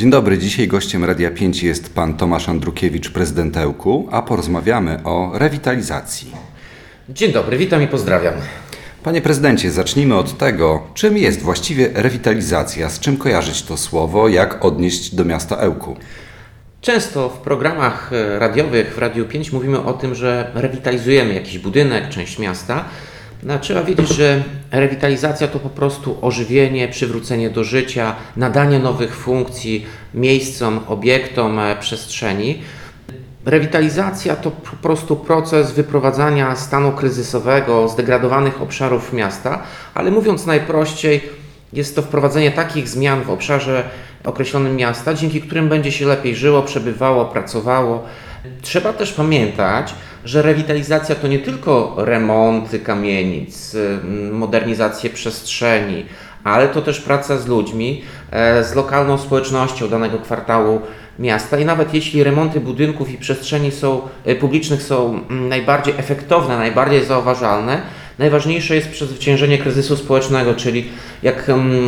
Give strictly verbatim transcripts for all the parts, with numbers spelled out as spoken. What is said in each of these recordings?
Dzień dobry, dzisiaj gościem Radia pięć jest pan Tomasz Andrukiewicz, prezydent Ełku, a porozmawiamy o rewitalizacji. Dzień dobry, witam i pozdrawiam. Panie prezydencie, zacznijmy od tego, czym jest właściwie rewitalizacja, z czym kojarzyć to słowo, jak odnieść do miasta Ełku. Często w programach radiowych w Radiu pięć mówimy o tym, że rewitalizujemy jakiś budynek, część miasta. No, trzeba wiedzieć, że rewitalizacja to po prostu ożywienie, przywrócenie do życia, nadanie nowych funkcji miejscom, obiektom, przestrzeni. Rewitalizacja to po prostu proces wyprowadzania stanu kryzysowego, zdegradowanych obszarów miasta, ale mówiąc najprościej, jest to wprowadzenie takich zmian w obszarze określonym miasta, dzięki którym będzie się lepiej żyło, przebywało, pracowało. Trzeba też pamiętać, że rewitalizacja to nie tylko remonty kamienic, modernizację przestrzeni, ale to też praca z ludźmi, z lokalną społecznością danego kwartału miasta i nawet jeśli remonty budynków i przestrzeni są, publicznych są najbardziej efektowne, najbardziej zauważalne, najważniejsze jest przezwyciężenie kryzysu społecznego, czyli jak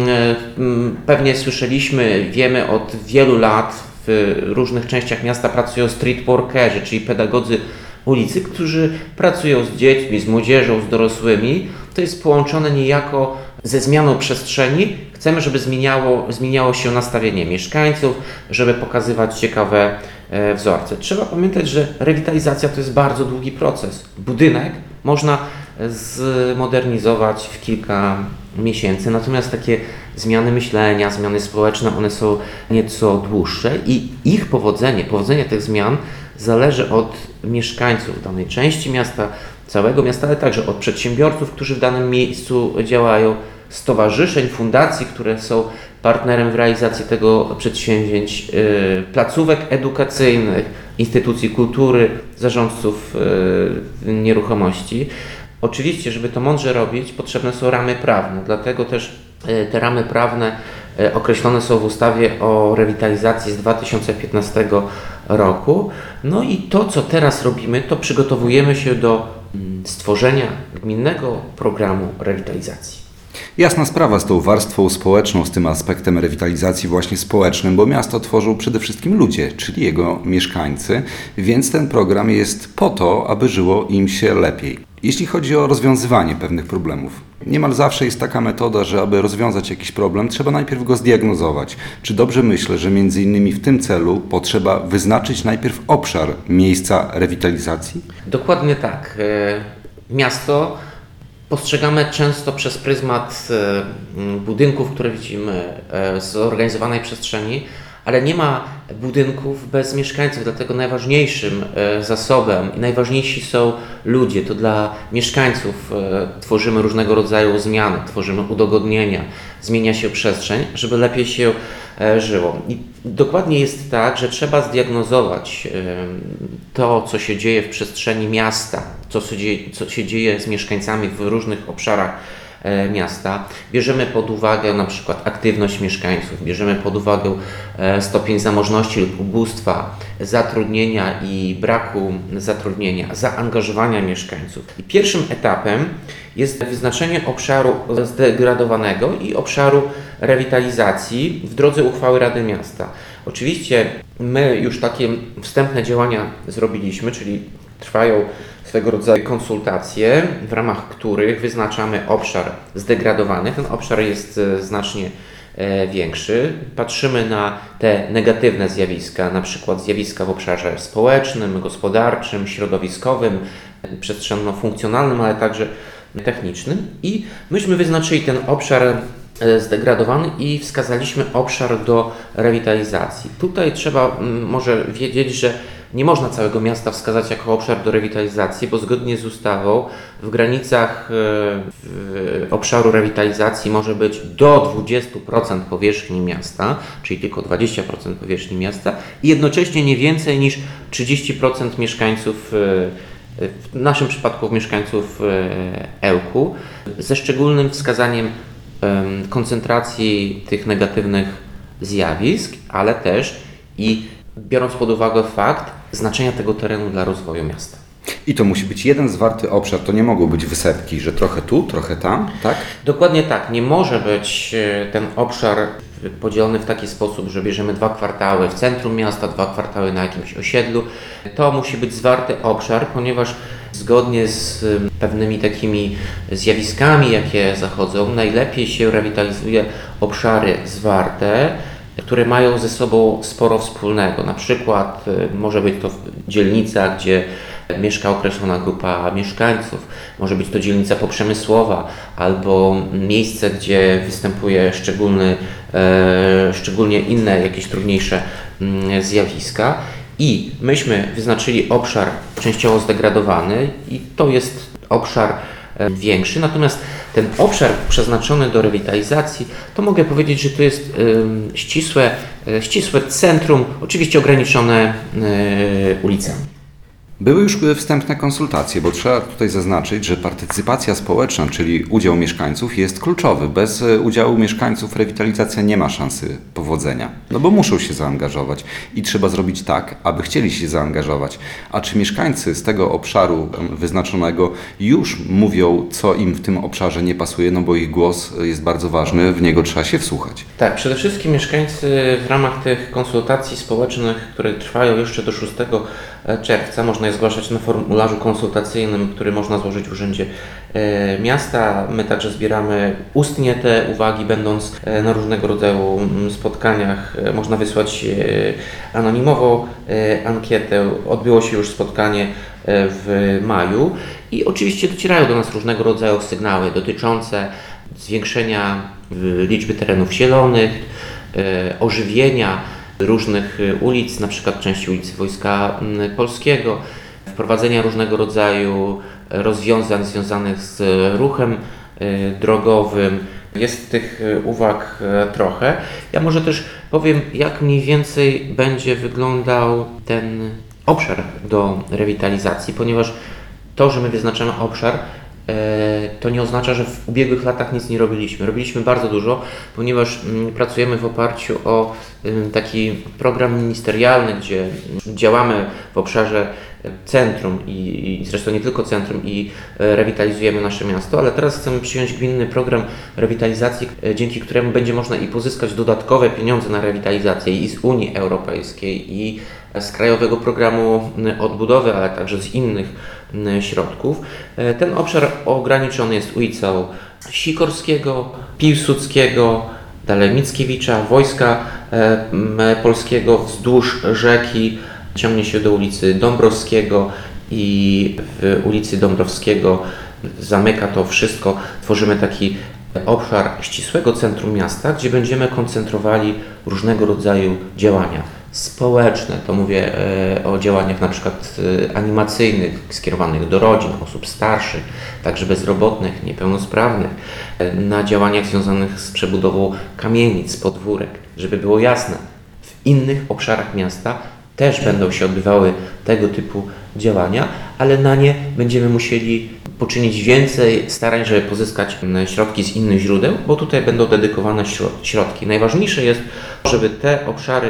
um, pewnie słyszeliśmy, wiemy od wielu lat w różnych częściach miasta pracują street workerzy, czyli pedagodzy ulicy, którzy pracują z dziećmi, z młodzieżą, z dorosłymi. To jest połączone niejako ze zmianą przestrzeni. Chcemy, żeby zmieniało, zmieniało się nastawienie mieszkańców, żeby pokazywać ciekawe e, wzorce. Trzeba pamiętać, że rewitalizacja to jest bardzo długi proces. Budynek można zmodernizować w kilka miesięcy, natomiast takie zmiany myślenia, zmiany społeczne, one są nieco dłuższe i ich powodzenie, powodzenie tych zmian zależy od mieszkańców danej części miasta, całego miasta, ale także od przedsiębiorców, którzy w danym miejscu działają, stowarzyszeń, fundacji, które są partnerem w realizacji tego przedsięwzięć, placówek edukacyjnych, instytucji kultury, zarządców nieruchomości. Oczywiście, żeby to mądrze robić, potrzebne są ramy prawne, dlatego też te ramy prawne określone są w ustawie o rewitalizacji z dwa tysiące piętnastego roku. No i to, co teraz robimy, to przygotowujemy się do stworzenia gminnego programu rewitalizacji. Jasna sprawa z tą warstwą społeczną, z tym aspektem rewitalizacji właśnie społecznym, bo miasto tworzą przede wszystkim ludzie, czyli jego mieszkańcy, więc ten program jest po to, aby żyło im się lepiej. Jeśli chodzi o rozwiązywanie pewnych problemów, niemal zawsze jest taka metoda, że aby rozwiązać jakiś problem, trzeba najpierw go zdiagnozować. Czy dobrze myślę, że między innymi w tym celu potrzeba wyznaczyć najpierw obszar miejsca rewitalizacji? Dokładnie tak. Miasto postrzegamy często przez pryzmat budynków, które widzimy, zorganizowanej przestrzeni, ale nie ma budynków bez mieszkańców, dlatego najważniejszym zasobem i najważniejsi są ludzie. To dla mieszkańców tworzymy różnego rodzaju zmiany, tworzymy udogodnienia, zmienia się przestrzeń, żeby lepiej się żyło. I dokładnie jest tak, że trzeba zdiagnozować to, co się dzieje w przestrzeni miasta, co się dzieje, co się dzieje z mieszkańcami w różnych obszarach miasta. Bierzemy pod uwagę na przykład aktywność mieszkańców, bierzemy pod uwagę stopień zamożności lub ubóstwa, zatrudnienia i braku zatrudnienia, zaangażowania mieszkańców. I pierwszym etapem jest wyznaczenie obszaru zdegradowanego i obszaru rewitalizacji w drodze uchwały Rady Miasta. Oczywiście my już takie wstępne działania zrobiliśmy, czyli trwają swego rodzaju konsultacje, w ramach których wyznaczamy obszar zdegradowany. Ten obszar jest znacznie większy. Patrzymy na te negatywne zjawiska, na przykład zjawiska w obszarze społecznym, gospodarczym, środowiskowym, przestrzenno-funkcjonalnym, ale także technicznym. I myśmy wyznaczyli ten obszar zdegradowany i wskazaliśmy obszar do rewitalizacji. Tutaj trzeba może wiedzieć, że nie można całego miasta wskazać jako obszar do rewitalizacji, bo zgodnie z ustawą w granicach w obszaru rewitalizacji może być do dwadzieścia procent powierzchni miasta, czyli tylko dwadzieścia procent powierzchni miasta i jednocześnie nie więcej niż trzydzieści procent mieszkańców, w naszym przypadku mieszkańców Ełku, ze szczególnym wskazaniem koncentracji tych negatywnych zjawisk, ale też i biorąc pod uwagę fakt znaczenia tego terenu dla rozwoju miasta. I to musi być jeden zwarty obszar, to nie mogą być wysepki, że trochę tu, trochę tam, tak? Dokładnie tak. Nie może być e, ten obszar podzielony w taki sposób, że bierzemy dwa kwartały w centrum miasta, dwa kwartały na jakimś osiedlu. To musi być zwarty obszar, ponieważ zgodnie z pewnymi takimi zjawiskami, jakie zachodzą, najlepiej się rewitalizuje obszary zwarte, które mają ze sobą sporo wspólnego. Na przykład y, może być to dzielnica, gdzie mieszka określona grupa mieszkańców, może być to dzielnica poprzemysłowa albo miejsce, gdzie występuje szczególny, e, szczególnie inne jakieś trudniejsze mm, zjawiska. I myśmy wyznaczyli obszar częściowo zdegradowany i to jest obszar e, większy, natomiast ten obszar przeznaczony do rewitalizacji, to mogę powiedzieć, że to jest e, ścisłe, e, ścisłe centrum, oczywiście ograniczone e, ulicami. Były już wstępne konsultacje, bo trzeba tutaj zaznaczyć, że partycypacja społeczna, czyli udział mieszkańców jest kluczowy. Bez udziału mieszkańców rewitalizacja nie ma szansy powodzenia, no bo muszą się zaangażować i trzeba zrobić tak, aby chcieli się zaangażować. A czy mieszkańcy z tego obszaru wyznaczonego już mówią, co im w tym obszarze nie pasuje, no bo ich głos jest bardzo ważny, w niego trzeba się wsłuchać. Tak, przede wszystkim mieszkańcy w ramach tych konsultacji społecznych, które trwają jeszcze do szóstego czerwca, można je zgłaszać na formularzu konsultacyjnym, który można złożyć w Urzędzie e, Miasta. My także zbieramy ustnie te uwagi, będąc e, na różnego rodzaju spotkaniach. E, można wysłać e, anonimową e, ankietę. Odbyło się już spotkanie e, w maju i oczywiście docierają do nas różnego rodzaju sygnały dotyczące zwiększenia e, liczby terenów zielonych, e, ożywienia różnych ulic, na przykład części ulicy Wojska Polskiego, wprowadzenia różnego rodzaju rozwiązań związanych z ruchem drogowym. Jest tych uwag trochę. Ja może też powiem, jak mniej więcej będzie wyglądał ten obszar do rewitalizacji, ponieważ to, że my wyznaczamy obszar, to nie oznacza, że w ubiegłych latach nic nie robiliśmy. Robiliśmy bardzo dużo, ponieważ pracujemy w oparciu o taki program ministerialny, gdzie działamy w obszarze centrum i, i zresztą nie tylko centrum i rewitalizujemy nasze miasto, ale teraz chcemy przyjąć gminny program rewitalizacji, dzięki któremu będzie można i pozyskać dodatkowe pieniądze na rewitalizację i z Unii Europejskiej, i z Krajowego Programu Odbudowy, ale także z innych środków. Ten obszar ograniczony jest ulicą Sikorskiego, Piłsudskiego, dalej Mickiewicza, Wojska Polskiego, wzdłuż rzeki ciągnie się do ulicy Dąbrowskiego i w ulicy Dąbrowskiego zamyka to wszystko. Tworzymy taki obszar ścisłego centrum miasta, gdzie będziemy koncentrowali różnego rodzaju działania społeczne. To mówię e, o działaniach na przykład e, animacyjnych, skierowanych do rodzin, osób starszych, także bezrobotnych, niepełnosprawnych, e, na działaniach związanych z przebudową kamienic, podwórek. Żeby było jasne, w innych obszarach miasta też będą się odbywały tego typu działania, ale na nie będziemy musieli poczynić więcej starań, żeby pozyskać środki z innych źródeł, bo tutaj będą dedykowane środki. Najważniejsze jest, żeby te obszary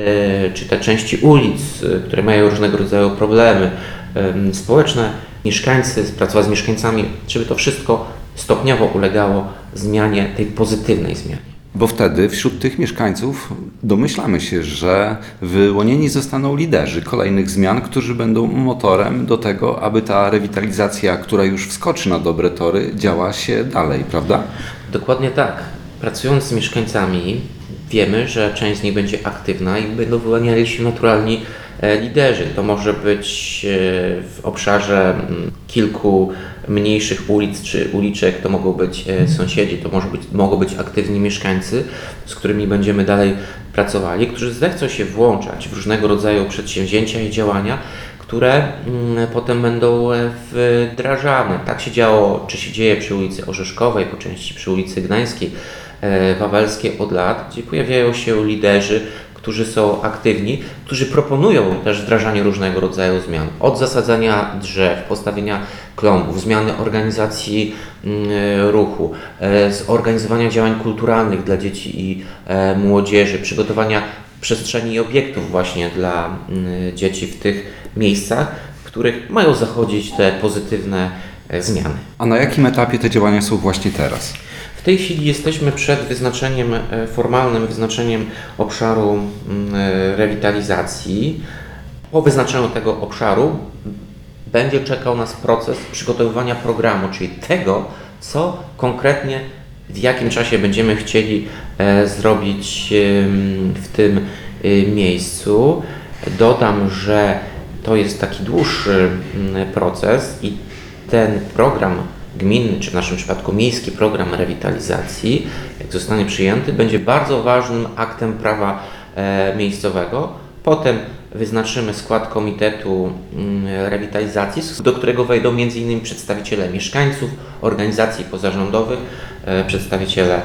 czy te części ulic, które mają różnego rodzaju problemy społeczne, mieszkańcy, pracować z mieszkańcami, żeby to wszystko stopniowo ulegało zmianie, tej pozytywnej zmianie. Bo wtedy wśród tych mieszkańców domyślamy się, że wyłonieni zostaną liderzy kolejnych zmian, którzy będą motorem do tego, aby ta rewitalizacja, która już wskoczy na dobre tory, działa się dalej, prawda? Dokładnie tak. Pracując z mieszkańcami, wiemy, że część z nich będzie aktywna i będą wyłaniali się naturalni liderzy. To może być w obszarze kilku mniejszych ulic czy uliczek, to mogą być sąsiedzi, to może być, mogą być aktywni mieszkańcy, z którymi będziemy dalej pracowali, którzy zechcą się włączać w różnego rodzaju przedsięwzięcia i działania, które potem będą wdrażane. Tak się działo, czy się dzieje przy ulicy Orzeszkowej, po części przy ulicy Gdańskiej, Wawelskiej od lat, gdzie pojawiają się liderzy, którzy są aktywni, którzy proponują też wdrażanie różnego rodzaju zmian. Od zasadzania drzew, postawienia klombów, zmiany organizacji ruchu, zorganizowania działań kulturalnych dla dzieci i młodzieży, przygotowania przestrzeni i obiektów właśnie dla dzieci w tych miejscach, w których mają zachodzić te pozytywne e, zmiany. A na jakim etapie te działania są właśnie teraz? W tej chwili jesteśmy przed wyznaczeniem, e, formalnym wyznaczeniem obszaru mm, e, rewitalizacji. Po wyznaczeniu tego obszaru będzie czekał nas proces przygotowywania programu, czyli tego, co konkretnie w jakim czasie będziemy chcieli e, zrobić e, w tym e, miejscu. Dodam, że to jest taki dłuższy m, proces i ten program gminny, czy w naszym przypadku miejski program rewitalizacji, jak zostanie przyjęty, będzie bardzo ważnym aktem prawa e, miejscowego. Potem wyznaczymy skład komitetu rewitalizacji, do którego wejdą między innymi przedstawiciele mieszkańców, organizacji pozarządowych, przedstawiciele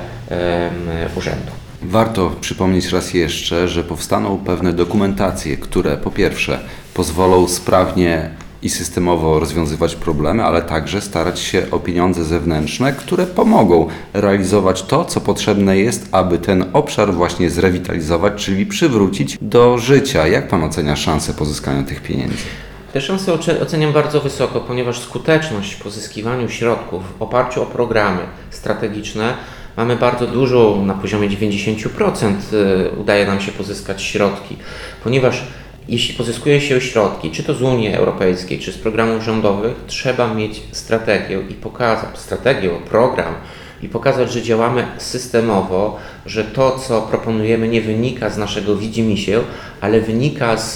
urzędu. Warto przypomnieć raz jeszcze, że powstaną pewne dokumentacje, które po pierwsze pozwolą sprawnie i systemowo rozwiązywać problemy, ale także starać się o pieniądze zewnętrzne, które pomogą realizować to, co potrzebne jest, aby ten obszar właśnie zrewitalizować, czyli przywrócić do życia. Jak Pan ocenia szansę pozyskania tych pieniędzy? Te szanse oceniam bardzo wysoko, ponieważ skuteczność w pozyskiwaniu środków w oparciu o programy strategiczne mamy bardzo dużo, na poziomie dziewięćdziesiąt procent udaje nam się pozyskać środki, ponieważ jeśli pozyskuje się środki, czy to z Unii Europejskiej, czy z programów rządowych, trzeba mieć strategię i pokazać, strategię, program i pokazać, że działamy systemowo, że to, co proponujemy, nie wynika z naszego widzimisię, ale wynika z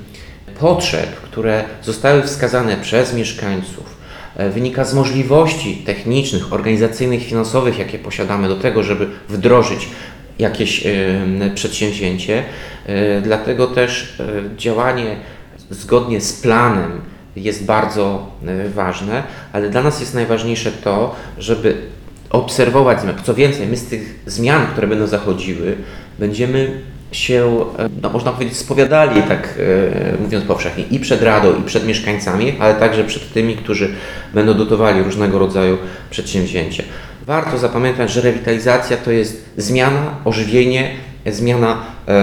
potrzeb, które zostały wskazane przez mieszkańców, wynika z możliwości technicznych, organizacyjnych, finansowych, jakie posiadamy do tego, żeby wdrożyć jakieś y, przedsięwzięcie. Y, dlatego też y, działanie zgodnie z planem jest bardzo y, ważne, ale dla nas jest najważniejsze to, żeby obserwować zmiany. Co więcej, my z tych zmian, które będą zachodziły, będziemy się, no, można powiedzieć, spowiadali, tak y, mówiąc powszechnie, i przed Radą, i przed mieszkańcami, ale także przed tymi, którzy będą dotowali różnego rodzaju przedsięwzięcia. Warto zapamiętać, że rewitalizacja to jest zmiana, ożywienie, zmiana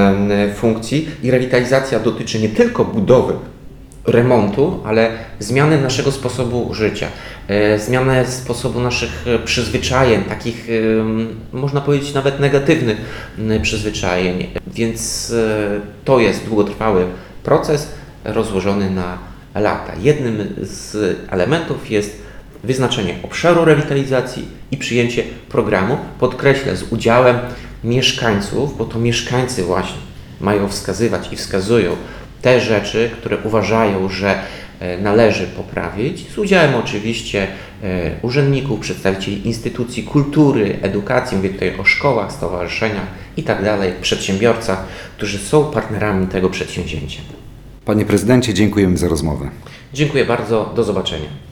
e, funkcji i rewitalizacja dotyczy nie tylko budowy, remontu, ale zmiany naszego sposobu życia, e, zmiany sposobu naszych przyzwyczajeń, takich e, można powiedzieć nawet negatywnych e, przyzwyczajeń. Więc e, to jest długotrwały proces rozłożony na lata. Jednym z elementów jest wyznaczenie obszaru rewitalizacji i przyjęcie programu, podkreślę, z udziałem mieszkańców, bo to mieszkańcy właśnie mają wskazywać i wskazują te rzeczy, które uważają, że należy poprawić, z udziałem oczywiście urzędników, przedstawicieli instytucji kultury, edukacji, mówię tutaj o szkołach, stowarzyszeniach i tak dalej, przedsiębiorcach, którzy są partnerami tego przedsięwzięcia. Panie Prezydencie, dziękujemy za rozmowę. Dziękuję bardzo, do zobaczenia.